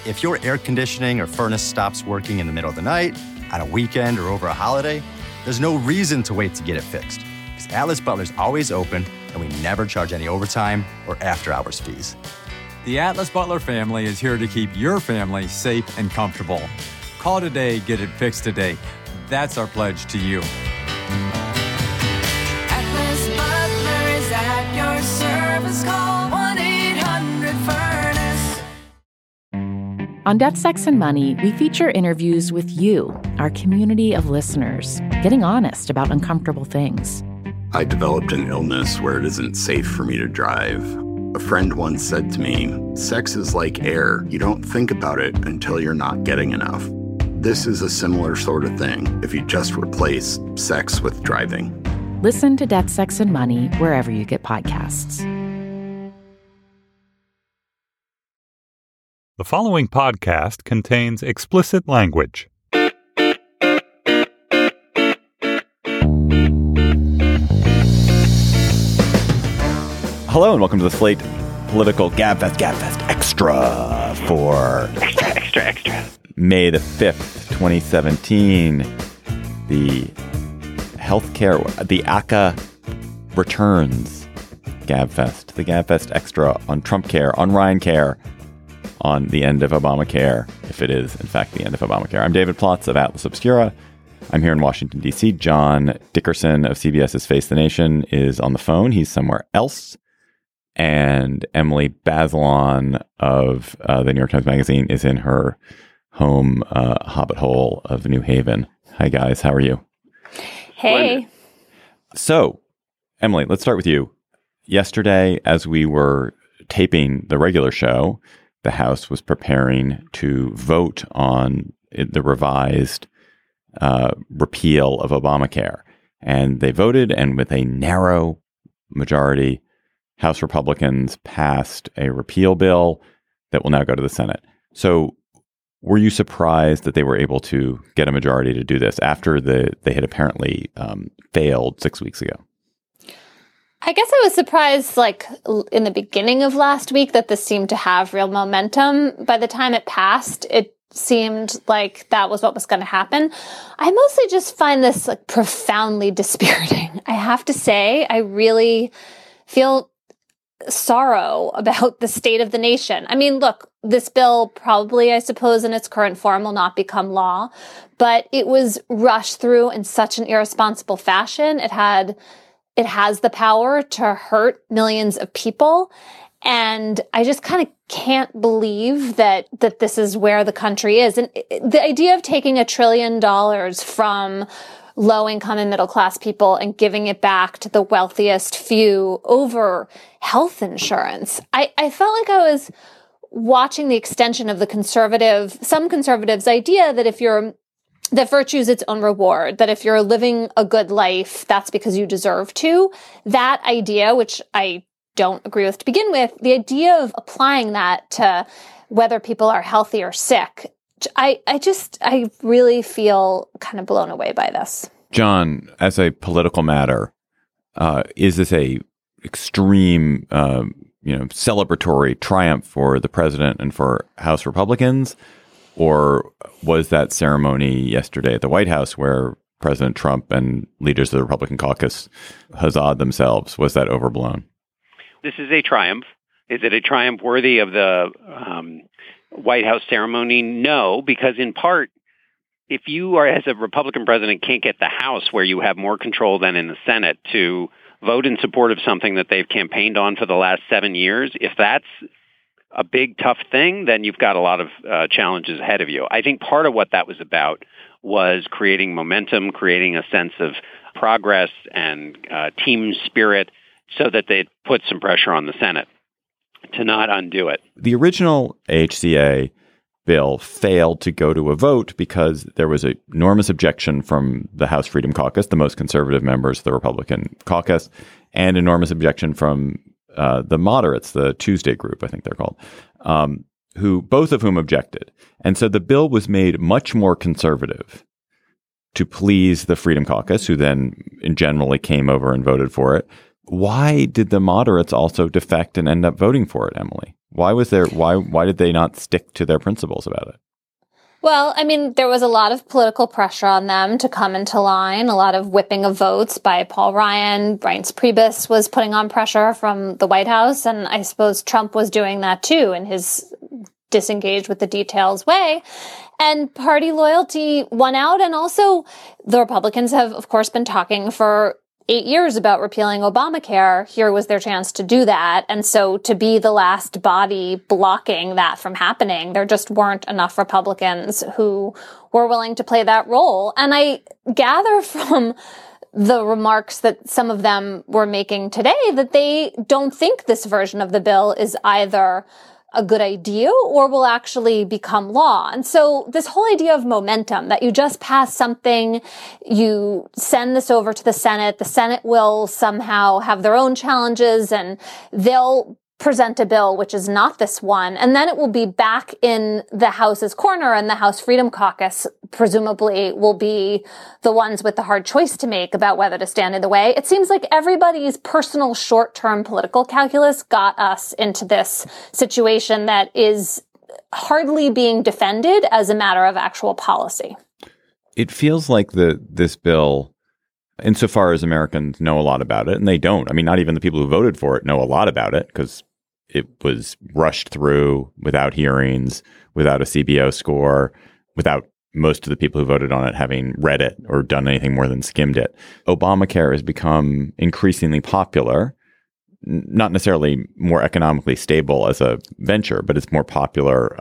If your air conditioning or furnace stops working in the middle of the night, on a weekend, or over a holiday, there's no reason to wait to get it fixed. Because Atlas Butler's always open, and we never charge any overtime or after-hours fees. The Atlas Butler family is here to keep your family safe and comfortable. Call today, get it fixed today. That's our pledge to you. Atlas Butler is at your service. Call 1-800-FURNACE. On Death, Sex, and Money, we feature interviews with you, our community of listeners, getting honest about uncomfortable things. I developed an illness where it isn't safe for me to drive. A friend once said to me, sex is like air. You don't think about it until you're not getting enough. This is a similar sort of thing if you just replace sex with driving. Listen to Death, Sex, and Money wherever you get podcasts. The following podcast contains explicit language. Hello and welcome to the Slate Political Gabfest Extra for Extra. May the 5th, 2017. The healthcare, the ACA returns Gabfest. The Gabfest Extra on Trump Care, on Ryan Care, on the end of Obamacare, if it is, in fact, the end of Obamacare. I'm David Plotz of Atlas Obscura. I'm here in Washington, D.C. John Dickerson of CBS's Face the Nation is on the phone. He's somewhere else. And Emily Bazelon of the New York Times Magazine is in her home hobbit hole of New Haven. Hi, guys. How are you? Hey. So, Emily, let's start with you. Yesterday, as we were taping the regular show, the House was preparing to vote on the revised repeal of Obamacare. And they voted, and with a narrow majority, House Republicans passed a repeal bill that will now go to the Senate. So were you surprised that they were able to get a majority to do this after they had apparently failed 6 weeks ago? I guess I was surprised, in the beginning of last week, that this seemed to have real momentum. By the time it passed, it seemed like that was what was going to happen. I mostly just find this profoundly dispiriting. I have to say, I really feel sorrow about the state of the nation. I mean, look, this bill probably, I suppose, in its current form will not become law, but it was rushed through in such an irresponsible fashion. It has the power to hurt millions of people. And I just kind of can't believe that this is where the country is. And the idea of taking $1 trillion from low-income and middle-class people and giving it back to the wealthiest few over health insurance. I felt like I was watching the extension of some conservatives' idea that that virtue is its own reward, that if you're living a good life, that's because you deserve to. That idea, which I don't agree with to begin with, the idea of applying that to whether people are healthy or sick, I really feel kind of blown away by this. John, as a political matter, is this a extreme, celebratory triumph for the president and for House Republicans? Or was that ceremony yesterday at the White House where President Trump and leaders of the Republican caucus huzzahed themselves, was that overblown? This is a triumph. Is it a triumph worthy of the White House ceremony? No, because in part, if you are, as a Republican president, can't get the House, where you have more control than in the Senate, to vote in support of something that they've campaigned on for the last 7 years, if that's a big, tough thing, then you've got a lot of challenges ahead of you. I think part of what that was about was creating momentum, creating a sense of progress and team spirit so that they'd put some pressure on the Senate to not undo it. The original AHCA bill failed to go to a vote because there was an enormous objection from the House Freedom Caucus, the most conservative members of the Republican caucus, and enormous objection from the moderates, the Tuesday group, I think they're called, both of whom objected. And so the bill was made much more conservative to please the Freedom Caucus, who then generally came over and voted for it. Why did the moderates also defect and end up voting for it, Emily? Why did they not stick to their principles about it? Well, I mean, there was a lot of political pressure on them to come into line, a lot of whipping of votes by Paul Ryan. Reince Priebus was putting on pressure from the White House, and I suppose Trump was doing that too in his disengaged with the details way. And party loyalty won out, and also the Republicans have, of course, been talking for 8 years about repealing Obamacare. Here was their chance to do that. And so to be the last body blocking that from happening, there just weren't enough Republicans who were willing to play that role. And I gather from the remarks that some of them were making today that they don't think this version of the bill is either a good idea or will actually become law. And so this whole idea of momentum, that you just pass something, you send this over to the Senate will somehow have their own challenges and they'll present a bill which is not this one, and then it will be back in the House's corner, and the House Freedom Caucus presumably will be the ones with the hard choice to make about whether to stand in the way. It seems like everybody's personal short-term political calculus got us into this situation that is hardly being defended as a matter of actual policy. It feels like this bill, insofar as Americans know a lot about it, and they don't. I mean, not even the people who voted for it know a lot about it because it was rushed through without hearings, without a CBO score, without most of the people who voted on it having read it or done anything more than skimmed it. Obamacare has become increasingly popular, not necessarily more economically stable as a venture, but it's more popular,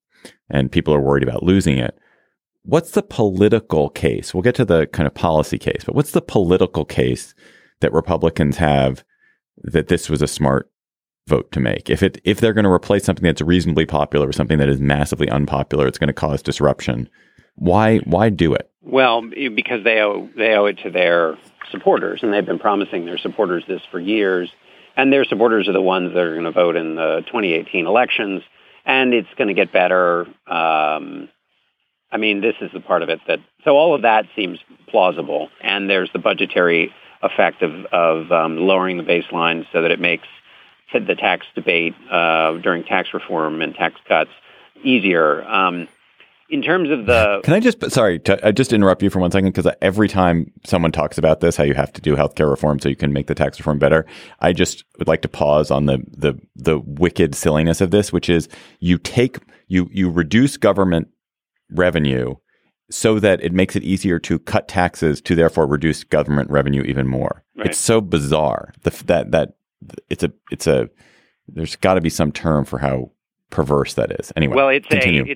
and people are worried about losing it. What's the political case? We'll get to the kind of policy case, but what's the political case that Republicans have that this was a smart vote to make? If they're going to replace something that's reasonably popular with something that is massively unpopular, it's going to cause disruption. Why do it? Well, because they owe it to their supporters, and they've been promising their supporters this for years. And their supporters are the ones that are going to vote in the 2018 elections, and it's going to get better. I mean, this is the part of it so all of that seems plausible. And there's the budgetary effect of lowering the baseline so that it makes the tax debate during tax reform and tax cuts easier. In terms of Can I just interrupt you for 1 second? Because every time someone talks about this, how you have to do healthcare reform so you can make the tax reform better, I just would like to pause on the wicked silliness of this, which is you reduce government revenue so that it makes it easier to cut taxes to therefore reduce government revenue even more. Right. It's so bizarre that there's got to be some term for how perverse that is. Anyway, well, it's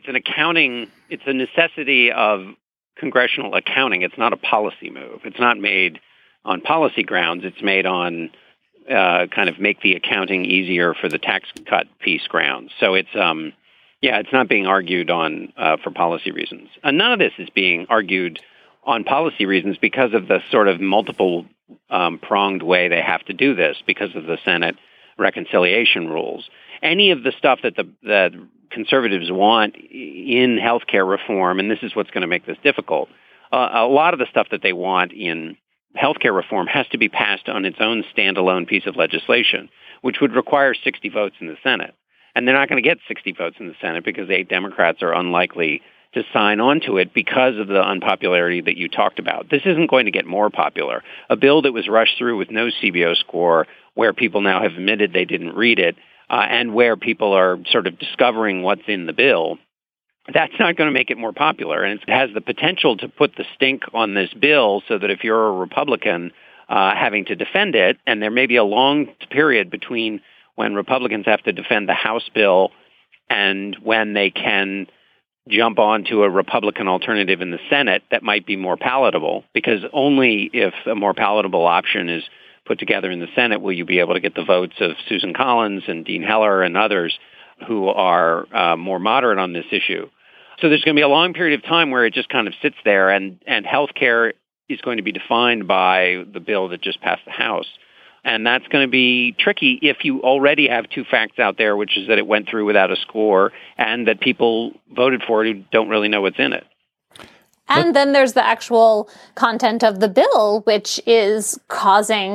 a necessity of congressional accounting. It's not a policy move. It's not made on policy grounds. It's made on kind of make the accounting easier for the tax cut piece grounds. So it's it's not being argued on for policy reasons. And none of this is being argued on policy reasons because of the sort of multiple pronged way they have to do this because of the Senate reconciliation rules. Any of the stuff that the conservatives want in healthcare reform, and this is what's going to make this difficult, a lot of the stuff that they want in healthcare reform has to be passed on its own standalone piece of legislation, which would require 60 votes in the Senate. And they're not going to get 60 votes in the Senate because 8 Democrats are unlikely to sign on to it because of the unpopularity that you talked about. This isn't going to get more popular. A bill that was rushed through with no CBO score, where people now have admitted they didn't read it, and where people are sort of discovering what's in the bill, that's not going to make it more popular. And it has the potential to put the stink on this bill so that if you're a Republican having to defend it, and there may be a long period between when Republicans have to defend the House bill and when they can jump onto a Republican alternative in the Senate that might be more palatable, because only if a more palatable option is put together in the Senate will you be able to get the votes of Susan Collins and Dean Heller and others who are more moderate on this issue. So there's going to be a long period of time where it just kind of sits there, and health care is going to be defined by the bill that just passed the House. And that's going to be tricky if you already have 2 facts out there, which is that it went through without a score and that people voted for it who don't really know what's in it. And then there's the actual content of the bill, which is causing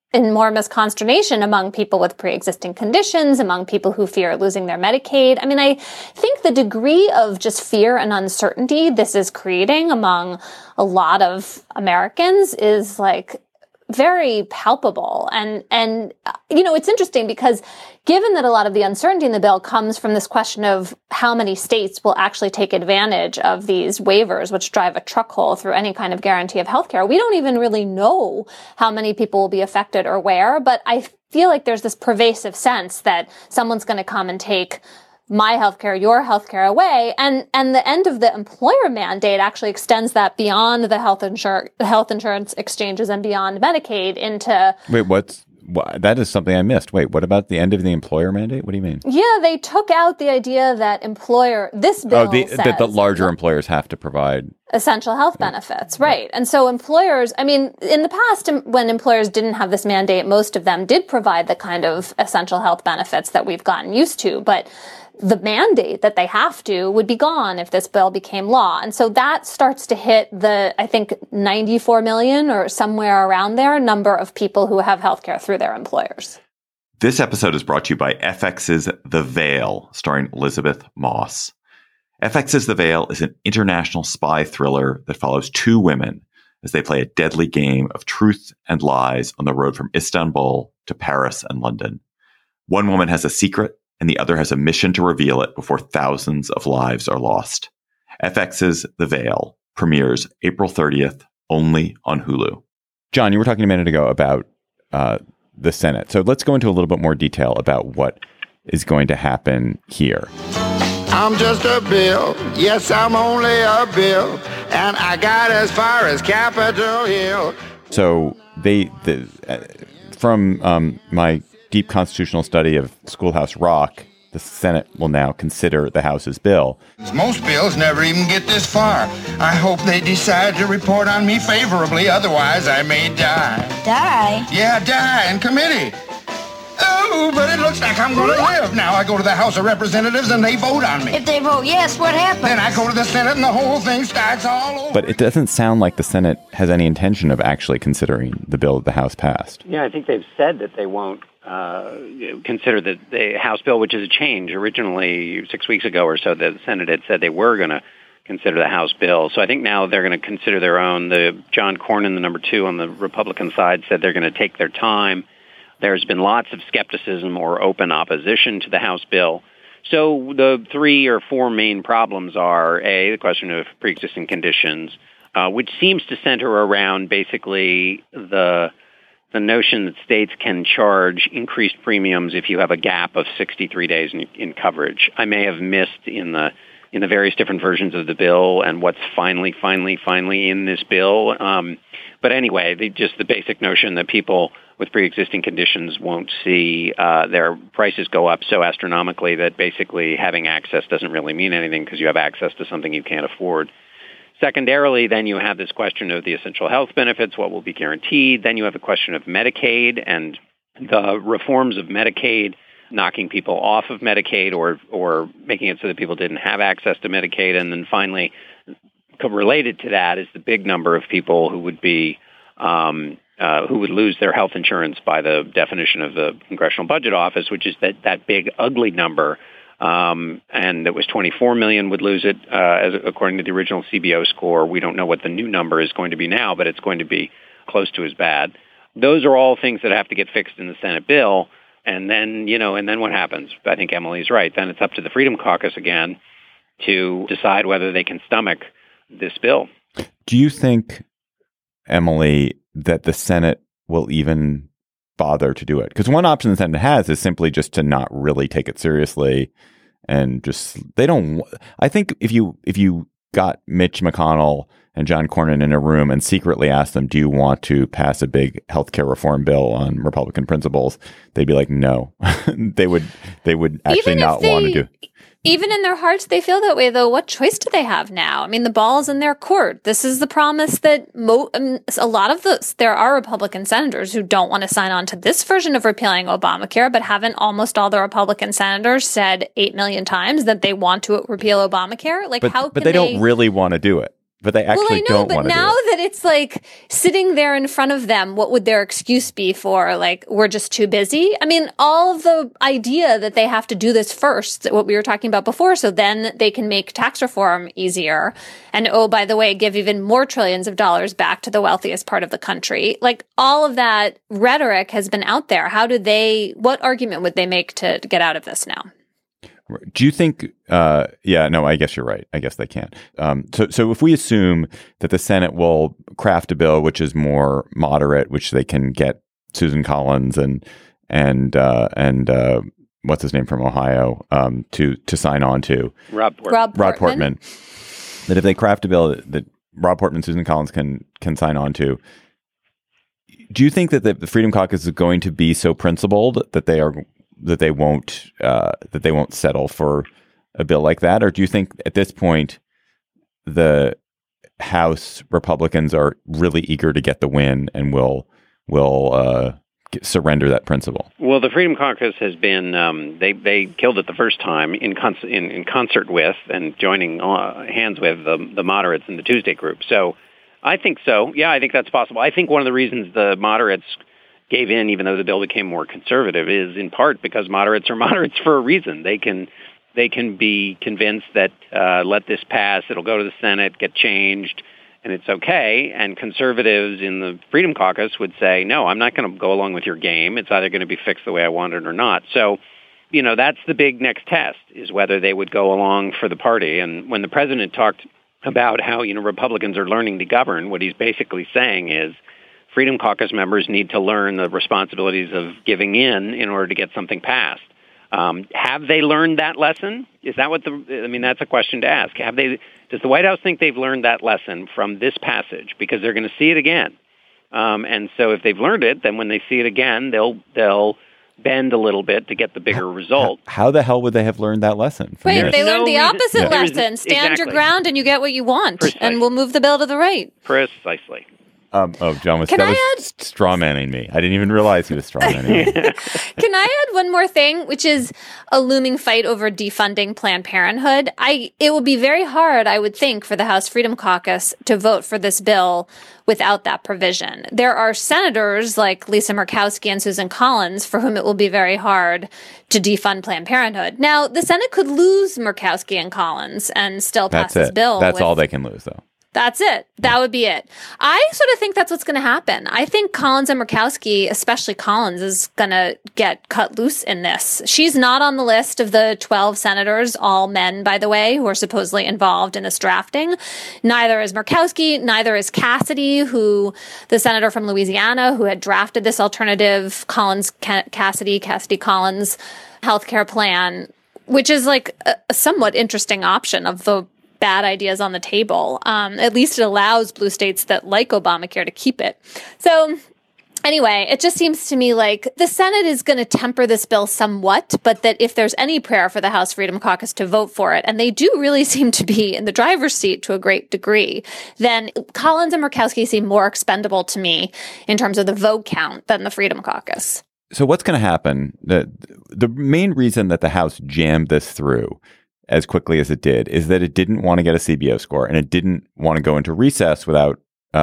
enormous consternation among people with pre-existing conditions, among people who fear losing their Medicaid. I mean, I think the degree of just fear and uncertainty this is creating among a lot of Americans is like very palpable. And, you know, it's interesting because given that a lot of the uncertainty in the bill comes from this question of how many states will actually take advantage of these waivers, which drive a truck hole through any kind of guarantee of healthcare, we don't even really know how many people will be affected or where. But I feel like there's this pervasive sense that someone's going to come and take my healthcare, your healthcare away. And the end of the employer mandate actually extends that beyond the health insurance exchanges and beyond Medicaid into... Wait, that is something I missed. Wait, what about the end of the employer mandate? What do you mean? Yeah, they took out the idea that this bill says that the larger employers have to provide essential health benefits, right? And so employers, I mean, in the past, when employers didn't have this mandate, most of them did provide the kind of essential health benefits that we've gotten used to, but the mandate that they have to would be gone if this bill became law. And so that starts to hit the, I think, 94 million or somewhere around there number of people who have healthcare through their employers. This episode is brought to you by FX's The Veil, starring Elizabeth Moss. FX's The Veil is an international spy thriller that follows two women as they play a deadly game of truth and lies on the road from Istanbul to Paris and London. One woman has a secret, and the other has a mission to reveal it before thousands of lives are lost. FX's The Veil premieres April 30th, only on Hulu. John, you were talking a minute ago about the Senate. So let's go into a little bit more detail about what is going to happen here. I'm just a bill. Yes, I'm only a bill. And I got as far as Capitol Hill. So from my deep constitutional study of Schoolhouse Rock, the Senate will now consider the House's bill. Most bills never even get this far. I hope they decide to report on me favorably, otherwise I may die. Die? Yeah, die in committee. Oh, but it looks like I'm going to live. Now I go to the House of Representatives and they vote on me. If they vote yes, what happens? Then I go to the Senate and the whole thing starts all over. But it doesn't sound like the Senate has any intention of actually considering the bill that the House passed. Yeah, I think they've said that they won't consider the House bill, which is a change. Originally, 6 weeks ago or so, the Senate had said they were going to consider the House bill. So I think now they're going to consider their own. John Cornyn, the number 2 on the Republican side, said they're going to take their time. There's been lots of skepticism or open opposition to the House bill. So the 3 or 4 main problems are, A, the question of pre-existing conditions, which seems to center around basically the notion that states can charge increased premiums if you have a gap of 63 days in coverage. I may have missed in the various different versions of the bill and what's finally in this bill. But anyway, the basic notion that people with pre-existing conditions won't see their prices go up so astronomically that basically having access doesn't really mean anything because you have access to something you can't afford. Secondarily, then you have this question of the essential health benefits, what will be guaranteed. Then you have the question of Medicaid and the reforms of Medicaid, knocking people off of Medicaid or making it so that people didn't have access to Medicaid. And then finally, related to that is the big number of people who would be who would lose their health insurance by the definition of the Congressional Budget Office, which is that big, ugly number. And it was 24 million would lose it, according to the original CBO score. We don't know what the new number is going to be now, but it's going to be close to as bad. Those are all things that have to get fixed in the Senate bill. And then, what happens? I think Emily's right. Then it's up to the Freedom Caucus again to decide whether they can stomach this bill. Do you think, Emily, that the Senate will even bother to do it? Because one option the Senate has is simply just to not really take it seriously and I think if you got Mitch McConnell and John Cornyn in a room and secretly asked them, do you want to pass a big healthcare reform bill on Republican principles? They'd be like, no. they would actually not want to do. Even in their hearts, they feel that way, though. What choice do they have now? I mean, the ball's in their court. This is the promise that a lot of there are Republican senators who don't want to sign on to this version of repealing Obamacare, but haven't almost all the Republican senators said 8 million times that they want to repeal Obamacare? But they don't really want to do it. But they actually don't want to do it. But now that it's like sitting there in front of them, what would their excuse be for, like, we're just too busy? I mean, all of the idea that they have to do this first, what we were talking about before, so then they can make tax reform easier. And, oh, by the way, give even more trillions of dollars back to the wealthiest part of the country. Like, all of that rhetoric has been out there. What argument would they make to get out of this now? Do you think, I guess you're right. I guess they can. So if we assume that the Senate will craft a bill which is more moderate, which they can get Susan Collins and what's his name from Ohio, to sign on to. Rob Portman. That if they craft a bill that Rob Portman and Susan Collins can sign on to, do you think that the Freedom Caucus is going to be so principled that they won't settle for a bill like that? Or do you think at this point the House Republicans are really eager to get the win and will surrender that principle? Well, the Freedom Caucus has been they killed it the first time in concert with and joining hands with the moderates in the Tuesday group. So I think so. Yeah, I think that's possible. I think one of the reasons the moderates gave in, even though the bill became more conservative, is in part because moderates are moderates for a reason. They can be convinced that let this pass, it'll go to the Senate, get changed, and it's okay. And conservatives in the Freedom Caucus would say, no, I'm not going to go along with your game. It's either going to be fixed the way I want it or not. So, that's the big next test, is whether they would go along for the party. And when the president talked about how, Republicans are learning to govern, what he's basically saying is, Freedom Caucus members need to learn the responsibilities of giving in order to get something passed. Have they learned that lesson? Is that that's a question to ask. Does the White House think they've learned that lesson from this passage? Because they're going to see it again. And so if they've learned it, then when they see it again, they'll bend a little bit to get the bigger result. How the hell would they have learned that lesson? Wait, they learned the opposite lesson. Stand your ground and you get what you want. Precisely. And we'll move the bill to the right. Precisely. John was straw manning me. I didn't even realize he was straw manning me. Can I add one more thing, which is a looming fight over defunding Planned Parenthood? It will be very hard, I would think, for the House Freedom Caucus to vote for this bill without that provision. There are senators like Lisa Murkowski and Susan Collins for whom it will be very hard to defund Planned Parenthood. Now, the Senate could lose Murkowski and Collins and still pass this bill. That's all they can lose, though. That's it. That would be it. I sort of think that's what's going to happen. I think Collins and Murkowski, especially Collins, is going to get cut loose in this. She's not on the list of the 12 senators, all men, by the way, who are supposedly involved in this drafting. Neither is Murkowski. Neither is Cassidy, the senator from Louisiana, who had drafted this alternative Cassidy Collins healthcare plan, which is like a somewhat interesting option of the bad ideas on the table. At least it allows blue states that like Obamacare to keep it. So anyway, it just seems to me like the Senate is going to temper this bill somewhat, but that if there's any prayer for the House Freedom Caucus to vote for it, and they do really seem to be in the driver's seat to a great degree, then Collins and Murkowski seem more expendable to me in terms of the vote count than the Freedom Caucus. So what's going to happen? The main reason that the House jammed this through as quickly as it did is that it didn't want to get a CBO score, and it didn't want to go into recess without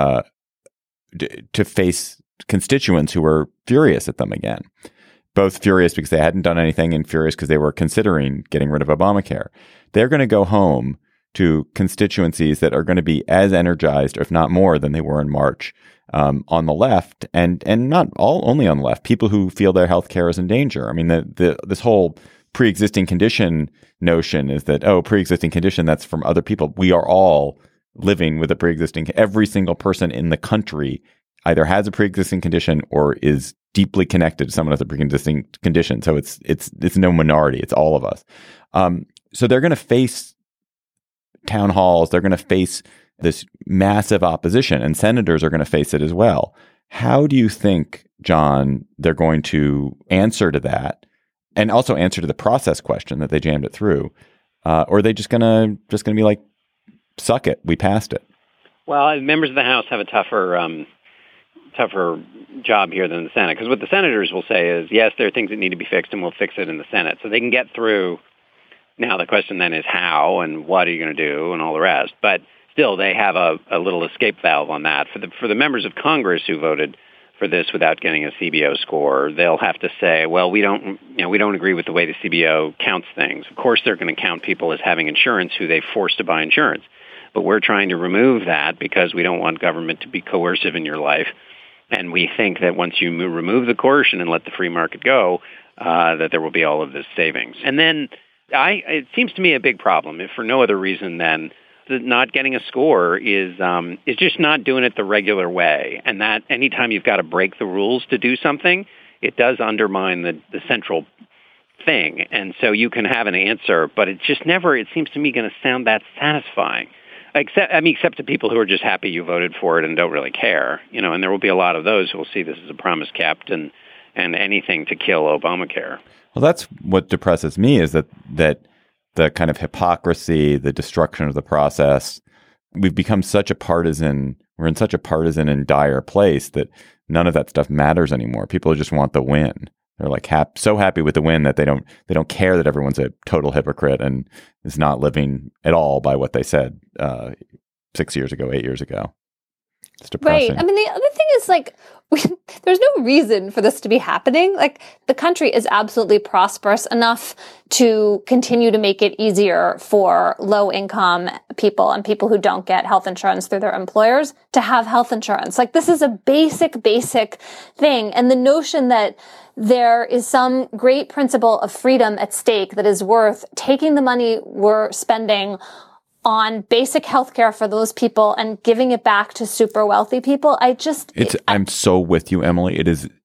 to face constituents who were furious at them again. Both furious because they hadn't done anything and furious because they were considering getting rid of Obamacare. They're going to go home to constituencies that are going to be as energized, if not more, than they were in March on the left, and not only on the left, people who feel their health care is in danger. I mean, this whole pre-existing condition notion is that, pre-existing condition, that's from other people. We are all living with a pre-existing, every single person in the country either has a pre-existing condition or is deeply connected to someone with a pre-existing condition. So it's no minority, it's all of us. So they're going to face town halls, they're going to face this massive opposition, and senators are going to face it as well. How do you think, John, they're going to answer to that? And also answer to the process question that they jammed it through, or are they just gonna be like, suck it, we passed it? Well, members of the House have a tougher job here than the Senate, because what the senators will say is, yes, there are things that need to be fixed, and we'll fix it in the Senate, so they can get through. Now the question then is how and what are you going to do and all the rest. But still they have a little escape valve on that. For the members of Congress who voted for this without getting a CBO score, they'll have to say, well, we don't agree with the way the CBO counts things. Of course, they're going to count people as having insurance who they forced to buy insurance. But we're trying to remove that because we don't want government to be coercive in your life. And we think that once you remove the coercion and let the free market go, that there will be all of this savings. And then it seems to me a big problem, if for no other reason than not getting a score is just not doing it the regular way. And that anytime you've got to break the rules to do something, it does undermine the central thing. And so you can have an answer, but it's just never, it seems to me, going to sound that satisfying. Except to people who are just happy you voted for it and don't really care. And there will be a lot of those who will see this as a promise kept and anything to kill Obamacare. Well, that's what depresses me is that the kind of hypocrisy, the destruction of the process. We've become we're in such a partisan and dire place that none of that stuff matters anymore. People just want the win. They're like so happy with the win that they don't care that everyone's a total hypocrite and is not living at all by what they said 6 years ago, 8 years ago. It's depressing. Right. I mean, the other thing is there's no reason for this to be happening. Like, the country is absolutely prosperous enough to continue to make it easier for low income people and people who don't get health insurance through their employers to have health insurance. Like, this is a basic thing. And the notion that there is some great principle of freedom at stake that is worth taking the money we're spending on basic health care for those people and giving it back to super wealthy people. I'm so with you, Emily.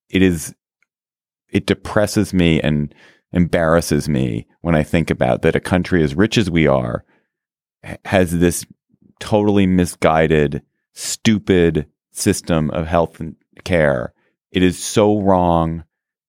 It depresses me and embarrasses me when I think about that a country as rich as we are has this totally misguided, stupid system of health and care. It is so wrong.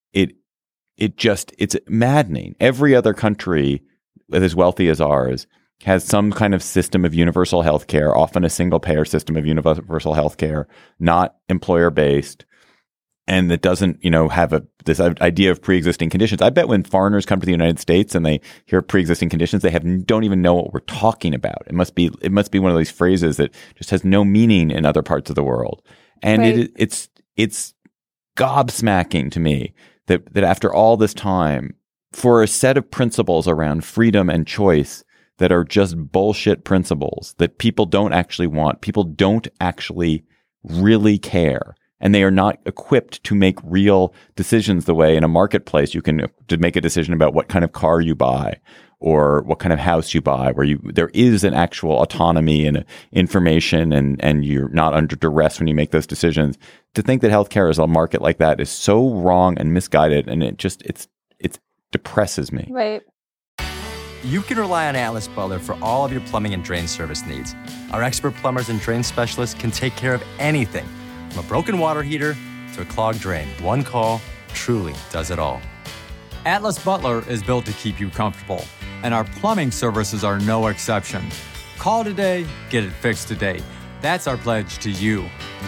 It's maddening. Every other country as wealthy as ours has some kind of system of universal health care, often a single payer system of universal health care, not employer based, and that doesn't, have this idea of pre-existing conditions. I bet when foreigners come to the United States and they hear pre-existing conditions, they don't even know what we're talking about. It must be one of these phrases that just has no meaning in other parts of the world. And right. It's gobsmacking to me that after all this time, for a set of principles around freedom and choice that are just bullshit principles that people don't actually want, people don't actually really care, and they are not equipped to make real decisions the way in a marketplace you can to make a decision about what kind of car you buy or what kind of house you buy, where there is an actual autonomy and information and you're not under duress when you make those decisions. To think that healthcare is a market like that is so wrong and misguided, and it depresses me. Right. You can rely on Atlas Butler for all of your plumbing and drain service needs. Our expert plumbers and drain specialists can take care of anything, from a broken water heater to a clogged drain. One call truly does it all. Atlas Butler is built to keep you comfortable, and our plumbing services are no exception. Call today, get it fixed today. That's our pledge to you.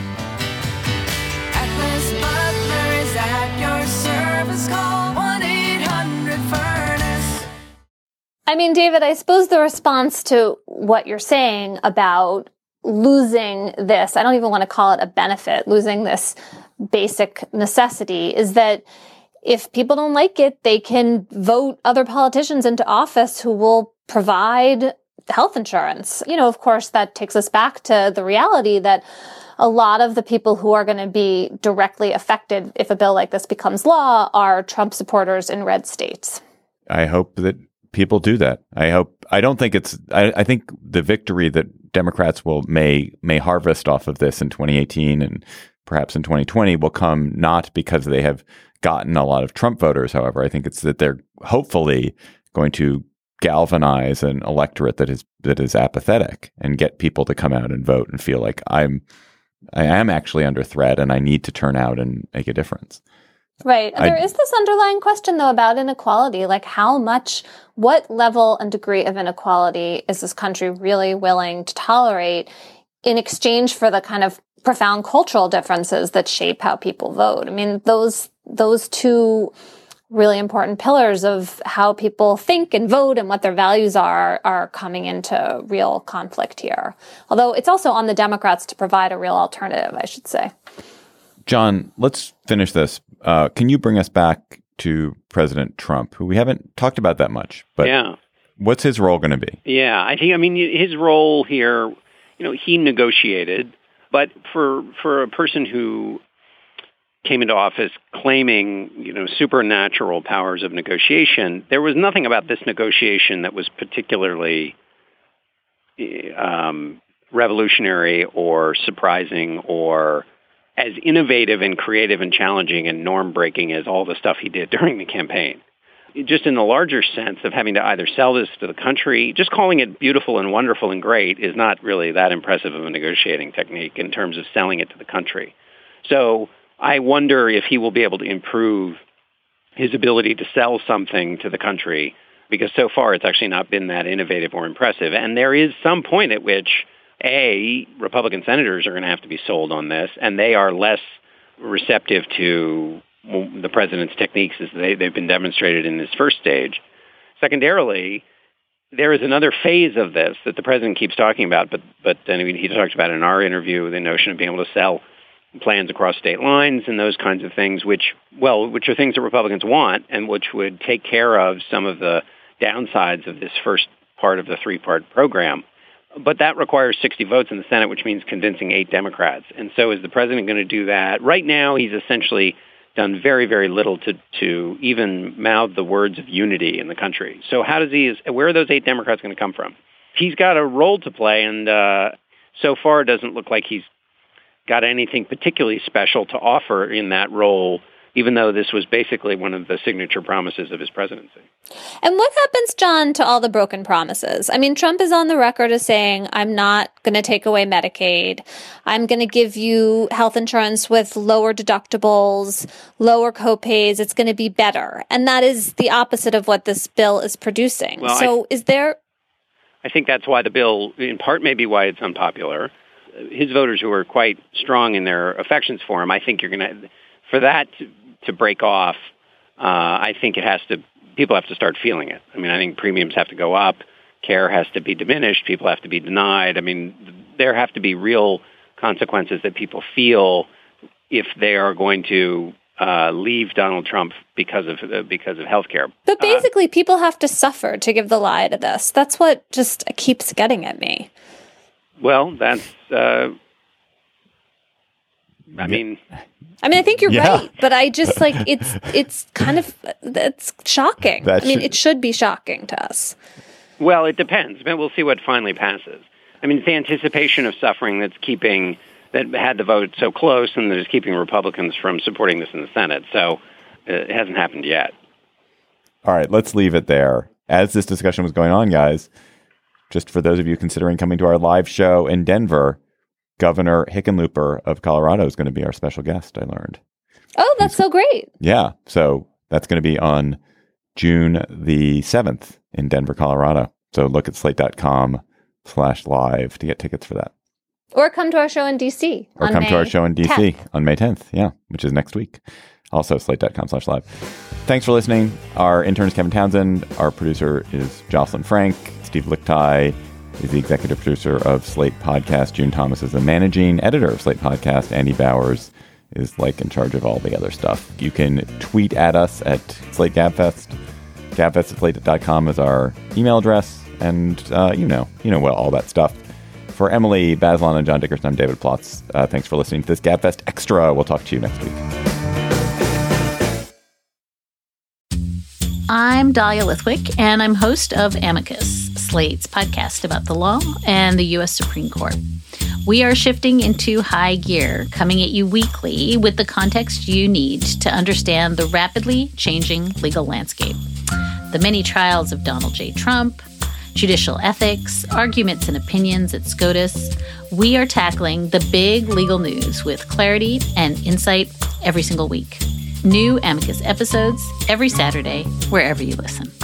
Atlas Butler is at your service. Call 1-800-FURNACE. I mean, David, I suppose the response to what you're saying about losing this, I don't even want to call it a benefit, losing this basic necessity, is that if people don't like it, they can vote other politicians into office who will provide health insurance. Of course, that takes us back to the reality that a lot of the people who are going to be directly affected if a bill like this becomes law are Trump supporters in red states. I hope that people do that. I think the victory that Democrats may harvest off of this in 2018 and perhaps in 2020 will come not because they have gotten a lot of Trump voters. However, I think it's that they're hopefully going to galvanize an electorate that is apathetic and get people to come out and vote and feel like I am actually under threat and I need to turn out and make a difference. Right. There is this underlying question, though, about inequality. Like, what level and degree of inequality is this country really willing to tolerate in exchange for the kind of profound cultural differences that shape how people vote? I mean, those two really important pillars of how people think and vote and what their values are coming into real conflict here. Although it's also on the Democrats to provide a real alternative, I should say. John, let's finish this. Can you bring us back to President Trump, who we haven't talked about that much? But yeah. What's his role going to be? Yeah, I mean, his role here, he negotiated, but for a person who came into office claiming, supernatural powers of negotiation, there was nothing about this negotiation that was particularly revolutionary or surprising or as innovative and creative and challenging and norm-breaking as all the stuff he did during the campaign. Just in the larger sense of having to either sell this to the country, just calling it beautiful and wonderful and great is not really that impressive of a negotiating technique in terms of selling it to the country. So I wonder if he will be able to improve his ability to sell something to the country, because so far it's actually not been that innovative or impressive. And there is some point at which, Republican senators are going to have to be sold on this, and they are less receptive to the president's techniques as they've been demonstrated in this first stage. Secondarily, there is another phase of this that the president keeps talking about, but he talked about in our interview, the notion of being able to sell plans across state lines and those kinds of things, which are things that Republicans want and which would take care of some of the downsides of this first part of the three-part program. But that requires 60 votes in the Senate, which means convincing 8 Democrats. And so is the president going to do that? Right now, he's essentially done very, very little to even mouth the words of unity in the country. So where are those 8 Democrats going to come from? He's got a role to play, and so far it doesn't look like he's got anything particularly special to offer in that role, even though this was basically one of the signature promises of his presidency. And what happens, John, to all the broken promises? I mean, Trump is on the record as saying, I'm not going to take away Medicaid. I'm going to give you health insurance with lower deductibles, lower copays. It's going to be better. And that is the opposite of what this bill is producing. Well, I think that's why the bill, in part, may be why it's unpopular. His voters who are quite strong in their affections for him, I think you're going to, for that to break off, I think people have to start feeling it. I mean, I think premiums have to go up, care has to be diminished, people have to be denied. I mean, there have to be real consequences that people feel if they are going to leave Donald Trump because of health care. But basically, people have to suffer to give the lie to this. That's what just keeps getting at me. Well, that's... I mean, I think you're right, but I just it's kind of, that's shocking. It should be shocking to us. Well, it depends. We'll see what finally passes. I mean, it's the anticipation of suffering that had the vote so close and that is keeping Republicans from supporting this in the Senate. So it hasn't happened yet. All right, let's leave it there. As this discussion was going on, guys, just for those of you considering coming to our live show in Denver, Governor Hickenlooper of Colorado is going to be our special guest, I learned. Oh, that's so great. Yeah. So that's going to be on June the 7th in Denver, Colorado. So look at slate.com/live to get tickets for that. Or come to our show in D.C. Or come to our show in D.C. on May 10th. Yeah, which is next week. Also slate.com/live. Thanks for listening. Our intern is Kevin Townsend. Our producer is Jocelyn Frank. Steve Lichtai is the executive producer of Slate Podcast. June Thomas is the managing editor of Slate Podcast. Andy Bowers is in charge of all the other stuff. You can tweet at us at Slate Gabfest. Gabfest@slate.com is our email address. And you know all that stuff. For Emily Bazelon and John Dickerson, I'm David Plotz. Thanks for listening to this Gabfest Extra. We'll talk to you next week. I'm Dahlia Lithwick, and I'm host of Amicus, Slate's podcast about the law and the U.S. Supreme Court. We are shifting into high gear, coming at you weekly with the context you need to understand the rapidly changing legal landscape. The many trials of Donald J. Trump, judicial ethics, arguments and opinions at SCOTUS. We are tackling the big legal news with clarity and insight every single week. New Amicus episodes every Saturday, wherever you listen.